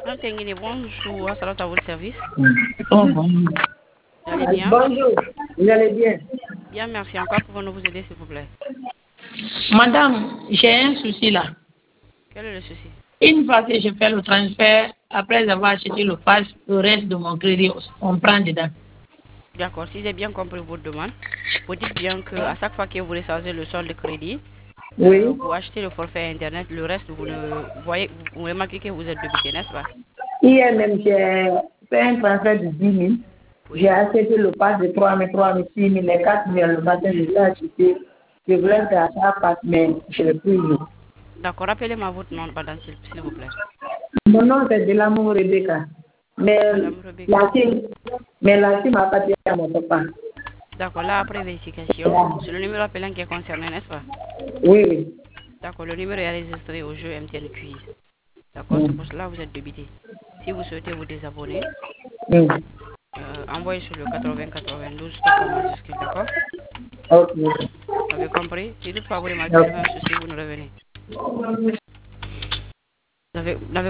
Tengini, bonjour, salut à votre service. Bonjour. Vous allez bien? Bonjour, vous allez bien? Bien, merci. Encore pouvons-nous vous aider, s'il vous plaît? Madame, j'ai un souci là. Quel est le souci? Une fois que je fais le transfert, après avoir acheté le pass, le reste de mon crédit, on prend dedans. D'accord, si j'ai bien compris votre demande, vous dites bien qu'à chaque fois que vous recevez le solde de crédit, Oui. vous achetez le forfait Internet, le reste, vous ne voyez, vous remarquez que vous êtes débité, n'est-ce pas? Hier même, j'ai fait un transfert de 10 000. Oui. J'ai acheté le pass de 3 000, 6 000, les 4 000 le matin, je l'ai acheté. Je voulais faire ça passe, mais je l'ai plus eu. D'accord, rappelez-moi votre nom, madame, s'il vous plaît. Mon nom, c'est de l'amour Rebecca. Mais Madame Rebecca. la team m'a pas dit à mon papa. D'accord, là, après vérification, c'est le numéro appelant qui est concerné, n'est-ce pas? Oui, oui. D'accord, le numéro est enregistré au jeu MTN Quiz. D'accord, c'est pour cela que vous êtes débité. Si vous souhaitez vous désabonner, envoyez sur le 80 92 stop majuscule, d'accord? Ok. Vous avez compris? Si toutefois vous remarquez le même souci, vous nous revenez. Vous n'avez